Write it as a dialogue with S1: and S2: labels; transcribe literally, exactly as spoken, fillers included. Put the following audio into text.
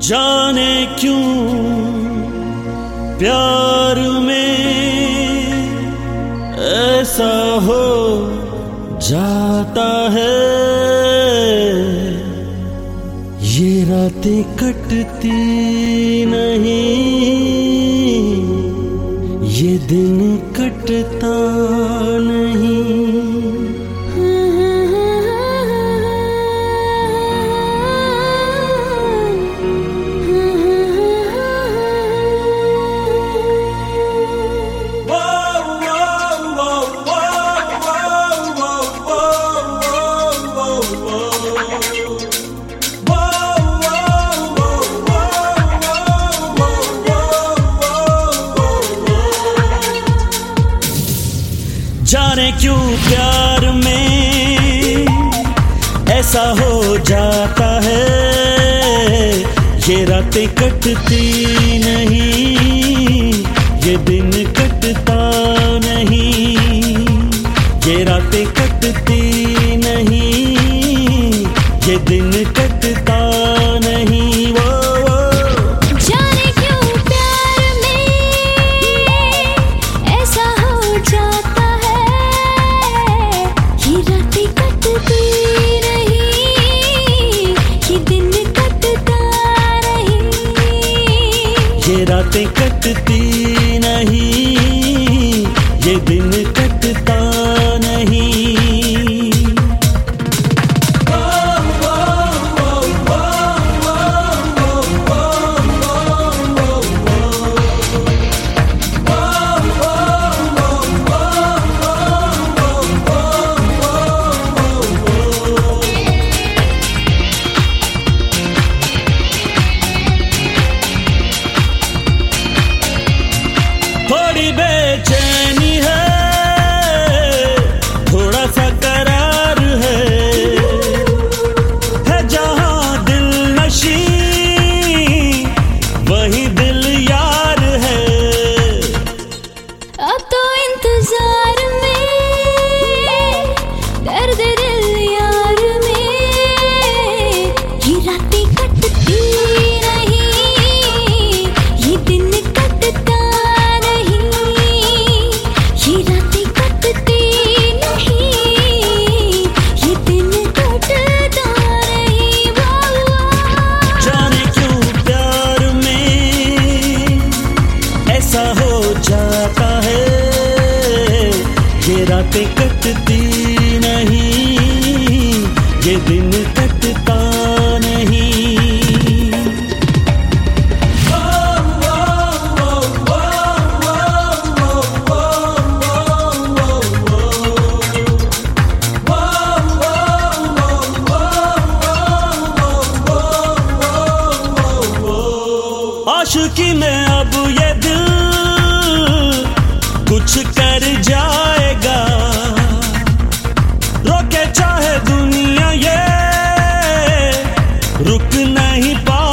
S1: जाने क्यों प्यार में ऐसा हो जाता है, ये रातें कटती नहीं, ये दिन कटता नहीं। जाने क्यों प्यार में ऐसा हो जाता है, ये रातें कटती नहीं, ये दिन कटता नहीं, ये रातें कटती नहीं, ये दिन कटता नहीं। वो
S2: जाने क्यों प्यार में ऐसा हो जाता है, ये रातें कटती नहीं, ये दिन कटता नहीं,
S1: ये रातें कटती नहीं, ये दिन कटता नहीं। थोड़ी बेचैनी है, थोड़ा सा करार है, है जहां दिल नशी वही दिल यार है।
S2: अब तो इंतजार में दर्द दिल यार में, ये रातें कटती नहीं, ये दिन कटता नहीं, ये रातें कटती नहीं, ये दिन कटता नहीं।
S1: जाने क्यों प्यार में ऐसा हो जाता है, ये रातें कटती नहीं, ये दिन कटता नहीं। आशिकी में अब ये दिल कुछ कर जाएगा, रोके चाहे दुनिया ये रुक नहीं पा